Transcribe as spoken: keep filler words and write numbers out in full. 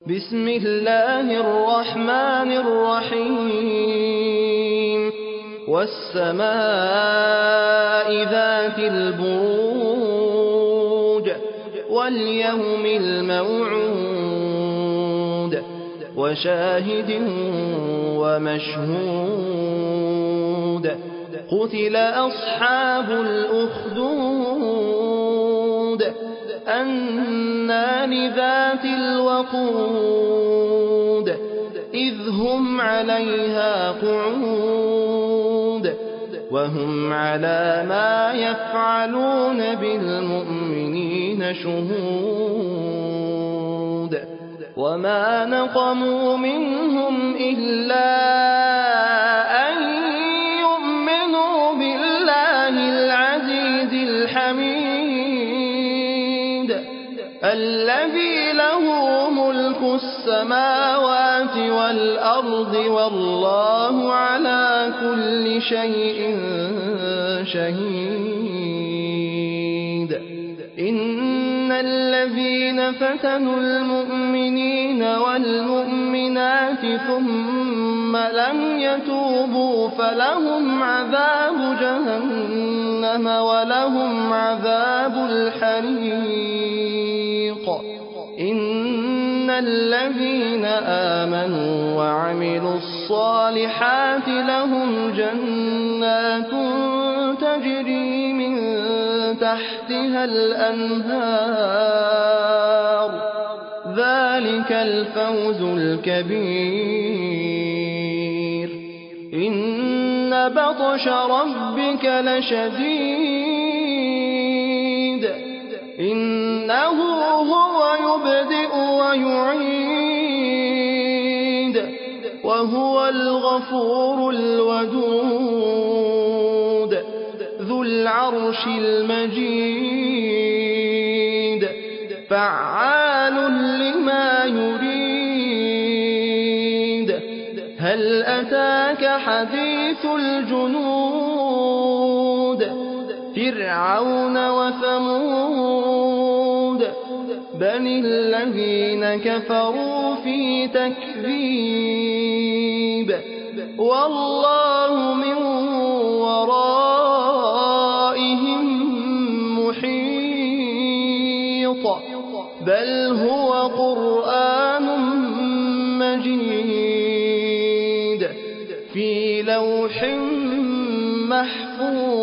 بسم الله الرحمن الرحيم والسماء ذات البروج واليوم الموعود وشاهد ومشهود قتل أصحاب الأخدود النار ذات الوقود إذ هم عليها قعود وهم على ما يفعلون بالمؤمنين شهود وما نقموا منهم إلا أن يؤمنوا بالله العزيز الحميد الذي له ملك السماوات والأرض والله على كل شيء شهيد إن الذين فتنوا المؤمنين والمؤمنات ثم لم يتوبوا فلهم عذاب جهنم ولهم عذاب الحريق إن الذين آمنوا وعملوا الصالحات لهم جنات تجري من تحتها الأنهار ذلك الفوز الكبير إن بطش ربك لشديد إنه هو يبدئ ويعيد وهو الغفور الودود ذو العرش المجيد فعال لما يريد هل أتاك حديث الجنود فرعون وثمود بل الذين كفروا في تكذيب والله من ورائهم محيط بل هو قرآن مجيد في لوح محفوظ